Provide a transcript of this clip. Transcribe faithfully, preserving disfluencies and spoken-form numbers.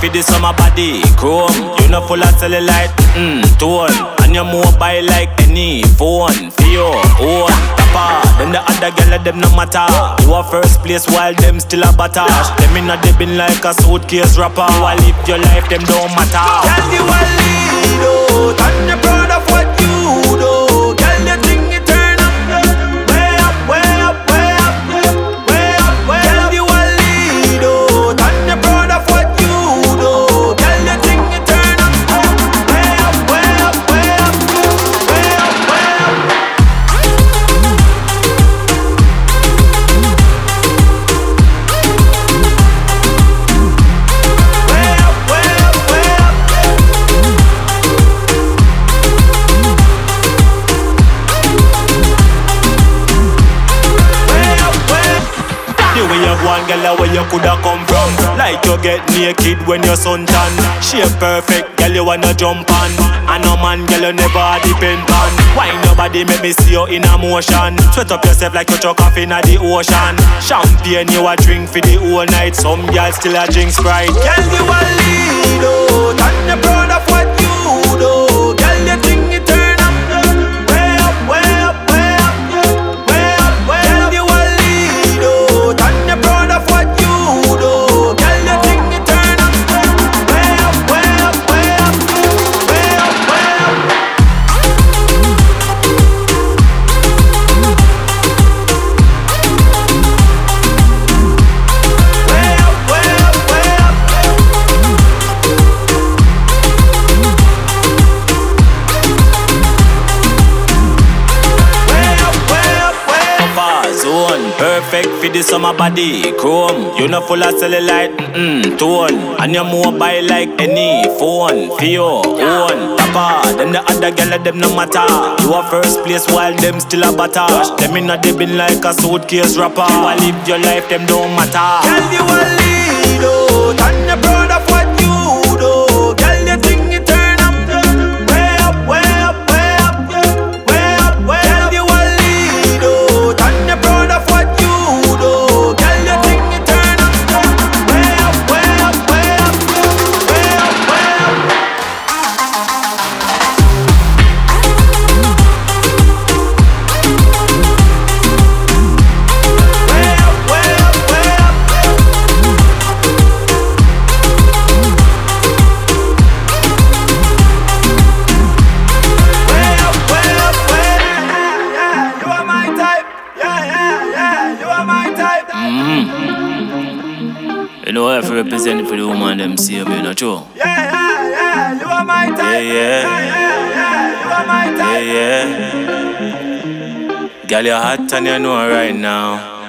for the summer body. Chrome, you know full of cellulite, mm, tone. And you mobile like any phone. For your own tapa. Then the other girl them no matter. You are first place while them still a butter. Them inna the bin like a suitcase rapper. You a live your life, them don't matter. Girl, you a lead out, and you're proud of what you do. Girl, you think you turn up, way up, way up, way up, way up, way up. Girl, you a lead out, and you're proud of what you do. Girl, you think you turn up, way up, way up, way up, way up, way up. Way up, way up, way up. The way you go and girl, where you coulda come from. Like you get naked when you're suntan. Shape perfect, girl, you wanna jump on. And no man, girl, you never depend on. Why nobody make me see you in a motion? Sweat up yourself like you chuck off in the ocean. Champagne you a drink for the whole night. Some girls still a drink Sprite. Girl, you a lead out, and you're proud of what you do. Girl, you think you turn up, way up, way up, way up, way up, way up. Girl, you a lead out, and you're proud of what you do. Girl, you think you turn up, way up, way up, way up, way up, way up. Way up, way up, way up. Way up, way up, way up. Papa zone, perfect for the summer body. Chrome, you know full of cellulite, mm, tone. And you mobile like any phone. For your own tapa. Then the other girl them no matter. You are first place while them still a butter. Them inna the bin like a suitcase rapper. You a live your life, them don't matter. Girl, you a lead out, and you're proud of what you do. Girl, you think you turn up, way up, way up, way up, way up, way up. Girl, you a lead out, and you're proud of what you do. Girl, you think you turn up, way up, way up, way up, way up, way up. Way up, way up, way up. Way up, way up, way up. Yeah, yeah, you are my type. Yeah, yeah, yeah, you are my type. You know if you represent for the woman them see me, not true. Yeah, yeah, yeah, you are my type. Yeah, yeah. Yeah, yeah, yeah, you are my Yeah, type. yeah. Girl, you're hot and you know right now.